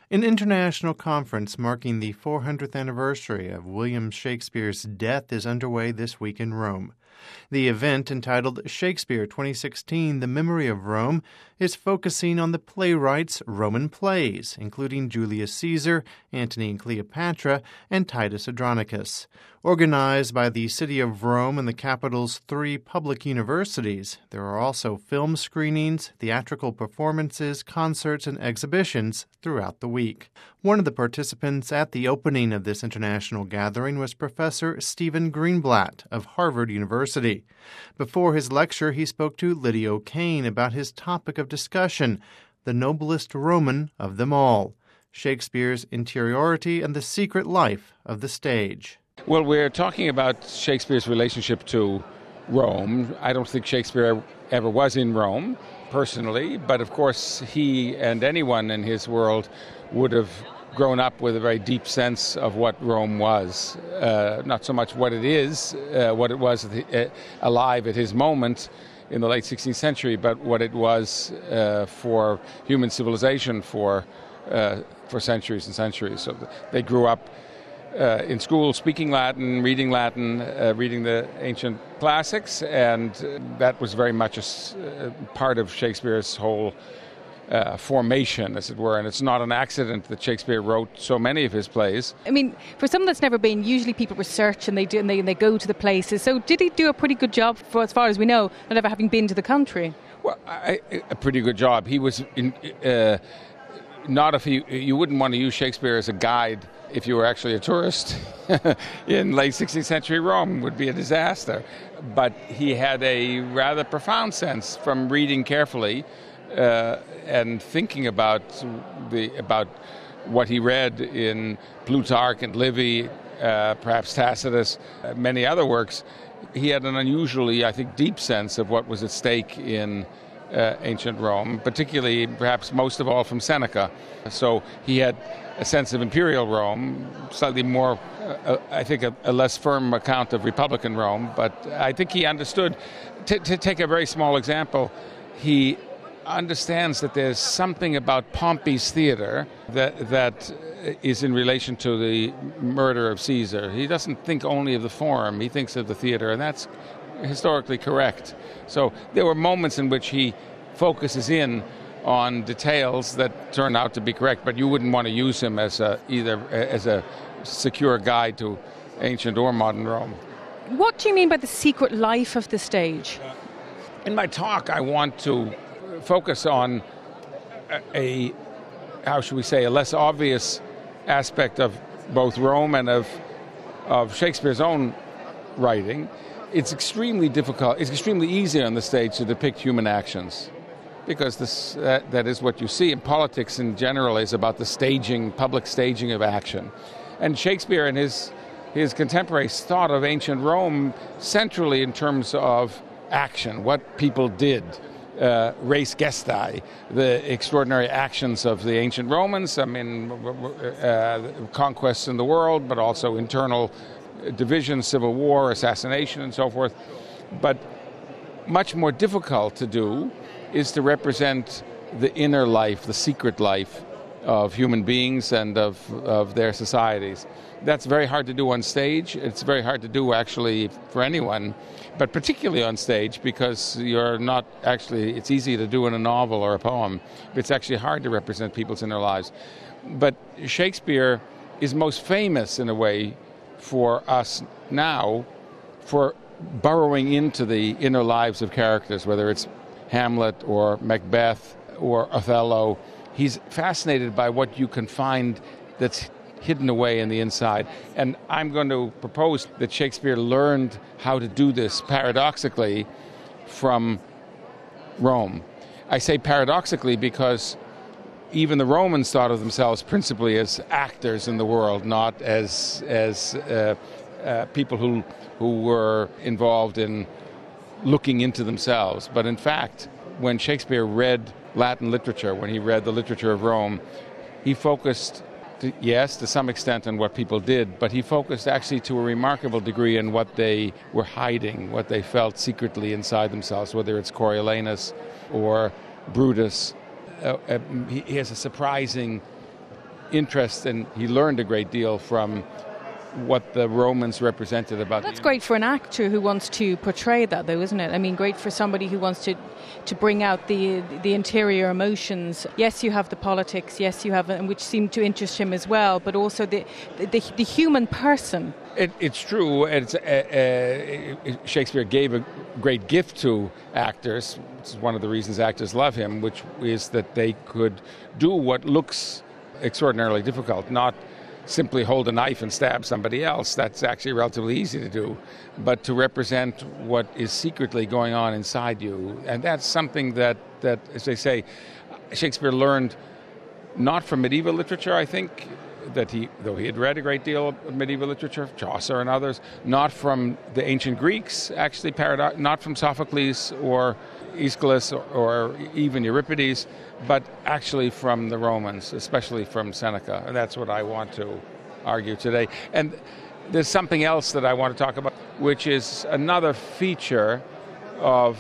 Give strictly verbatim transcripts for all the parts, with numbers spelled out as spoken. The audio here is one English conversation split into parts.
An international conference marking the four hundredth anniversary of William Shakespeare's death is underway this week in Rome. The event, entitled Shakespeare twenty sixteen, The Memory of Rome, is focusing on the playwright's Roman plays, including Julius Caesar, Antony and Cleopatra, and Titus Andronicus. Organized by the City of Rome and the capital's three public universities, there are also film screenings, theatrical performances, concerts, and exhibitions throughout the week. One of the participants at the opening of this international gathering was Professor Stephen Greenblatt of Harvard University. Before his lecture, he spoke to Lydia O'Kane about his topic of discussion, the noblest Roman of them all, Shakespeare's interiority and the secret life of the stage. Well, we're talking about Shakespeare's relationship to Rome. I don't think Shakespeare ever was in Rome, personally, but of course he and anyone in his world would have grown up with a very deep sense of what Rome was. Uh, not so much what it is, uh, what it was uh, alive at his moment in the late sixteenth century, but what it was uh, for human civilization for uh, for centuries and centuries. So they grew up Uh, in school, speaking Latin, reading Latin, uh, reading the ancient classics, and uh, that was very much a uh, part of Shakespeare's whole uh, formation, as it were. And it's not an accident that Shakespeare wrote so many of his plays. I mean, for someone that's never been, usually people research and they do and they, and they go to the places. So did he do a pretty good job, for as far as we know, not ever having been to the country? Well, I, a pretty good job. He was in, uh, not if he, you wouldn't want to use Shakespeare as a guide if you were actually a tourist in late sixteenth century Rome. Would be a disaster. But he had a rather profound sense from reading carefully uh, and thinking about the about what he read in Plutarch and Livy, uh, perhaps Tacitus, uh, many other works. He had an unusually, I think, deep sense of what was at stake in uh, ancient Rome, particularly, perhaps most of all, from Seneca. So he had a sense of imperial Rome, slightly more, uh, I think, a, a less firm account of republican Rome, but I think he understood. T- to take a very small example, he understands that there's something about Pompey's theater that that is in relation to the murder of Caesar. He doesn't think only of the forum, he thinks of the theater, and that's historically correct. So there were moments in which he focuses in on details that turn out to be correct, but you wouldn't want to use him as a, either as a secure guide to ancient or modern Rome. What do you mean by the secret life of the stage? In my talk, I want to focus on a, a how should we say, a less obvious aspect of both Rome and of of Shakespeare's own writing. It's extremely difficult, it's extremely easy on the stage to depict human actions, because this, uh, that is what you see. And politics in general is about the staging, public staging of action. And Shakespeare and his his contemporaries thought of ancient Rome centrally in terms of action, what people did, uh, res gestae, the extraordinary actions of the ancient Romans. I mean, uh, conquests in the world, but also internal division, civil war, assassination, and so forth. But much more difficult to do is to represent the inner life, the secret life of human beings and of, of their societies. That's very hard to do on stage. It's very hard to do, actually, for anyone, but particularly on stage, because you're not actually, it's easy to do in a novel or a poem, but it's actually hard to represent people's inner lives. But Shakespeare is most famous, in a way, for us now, for burrowing into the inner lives of characters, whether it's Hamlet or Macbeth or Othello. He's fascinated by what you can find that's hidden away in the inside. And I'm going to propose that Shakespeare learned how to do this, paradoxically, from Rome. I say paradoxically because even the Romans thought of themselves principally as actors in the world, not as as uh, uh, people who who were involved in looking into themselves. But in fact, when Shakespeare read Latin literature, when he read the literature of Rome, he focused, to, yes, to some extent on what people did, but he focused actually to a remarkable degree on what they were hiding, what they felt secretly inside themselves, whether it's Coriolanus or Brutus. Uh, uh, he, he has a surprising interest, and he learned a great deal from what the Romans represented about. That's great for an actor who wants to portray that, though, isn't it? I mean, great for somebody who wants to to bring out the the interior emotions. Yes, you have the politics. Yes, you have, and which seem to interest him as well. But also the the, the human person. It, it's true. It's, uh, uh, Shakespeare gave a great gift to actors. It's one of the reasons actors love him, which is that they could do what looks extraordinarily difficult, not simply hold a knife and stab somebody else. That's actually relatively easy to do. But to represent what is secretly going on inside you. And that's something that, that, as they say, Shakespeare learned not from medieval literature, I think, that he, though he had read a great deal of medieval literature, Chaucer and others, not from the ancient Greeks, actually, paradox, not from Sophocles or Aeschylus or, or even Euripides, but actually from the Romans, especially from Seneca. And that's what I want to argue today. And there's something else that I want to talk about, which is another feature of,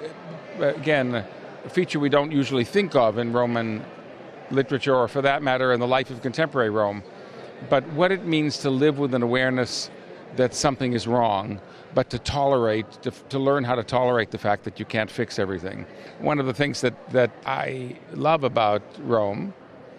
again, a feature we don't usually think of in Roman literature, or for that matter, in the life of contemporary Rome, but what it means to live with an awareness that something is wrong, but to tolerate, to, to learn how to tolerate the fact that you can't fix everything. One of the things that, that I love about Rome,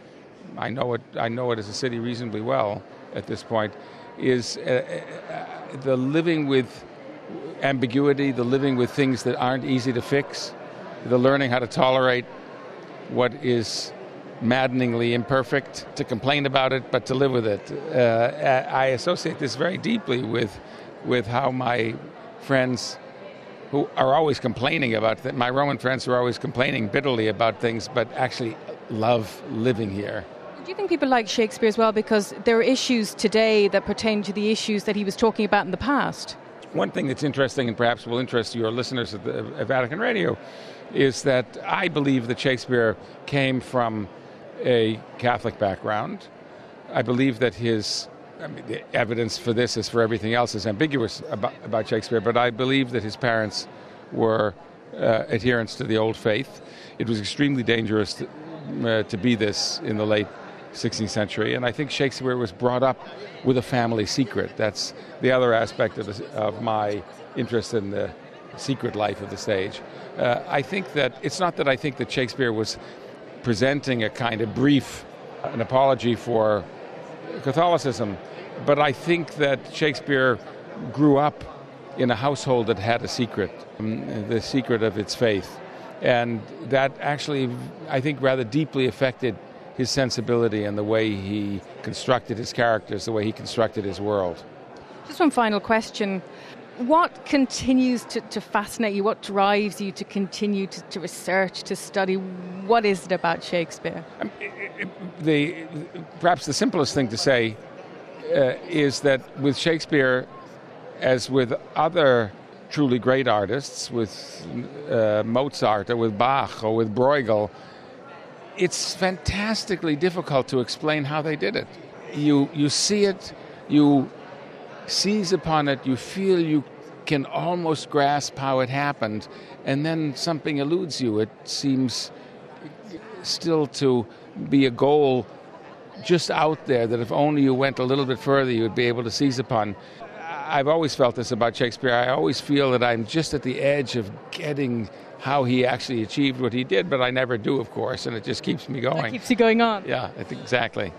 I know it, I know it as a city reasonably well at this point, is uh, uh, the living with ambiguity, the living with things that aren't easy to fix, the learning how to tolerate what is maddeningly imperfect, to complain about it, but to live with it. Uh, I associate this very deeply with with how my friends who are always complaining about it, my Roman friends who are always complaining bitterly about things, but actually love living here. Do you think people like Shakespeare as well because there are issues today that pertain to the issues that he was talking about in the past? One thing that's interesting, and perhaps will interest your listeners at, the, at Vatican Radio, is that I believe that Shakespeare came from a Catholic background. I believe that his, I mean, the evidence for this, as for everything else, is ambiguous about, about Shakespeare, but I believe that his parents were uh, adherents to the old faith. It was extremely dangerous to, uh, to be this in the late sixteenth century, and I think Shakespeare was brought up with a family secret. That's the other aspect of, the, of my interest in the secret life of the stage. Uh, I think that, it's not that I think that Shakespeare was presenting a kind of brief, an apology for Catholicism, but I think that Shakespeare grew up in a household that had a secret, um, the secret of its faith, and that actually, I think, rather deeply affected his sensibility and the way he constructed his characters, the way he constructed his world. Just one final question. What continues to, to fascinate you? What drives you to continue to, to research, to study? What is it about Shakespeare? Um, the, perhaps the simplest thing to say uh, is that with Shakespeare, as with other truly great artists, with uh, Mozart or with Bach or with Bruegel, it's fantastically difficult to explain how they did it. You, you see it, you seize upon it, you feel you can almost grasp how it happened, and then something eludes you. It seems still to be a goal just out there that if only you went a little bit further, you would be able to seize upon. I've always felt this about Shakespeare. I always feel that I'm just at the edge of getting how he actually achieved what he did, but I never do, of course, and it just keeps me going. It keeps you going on. Yeah, I think exactly.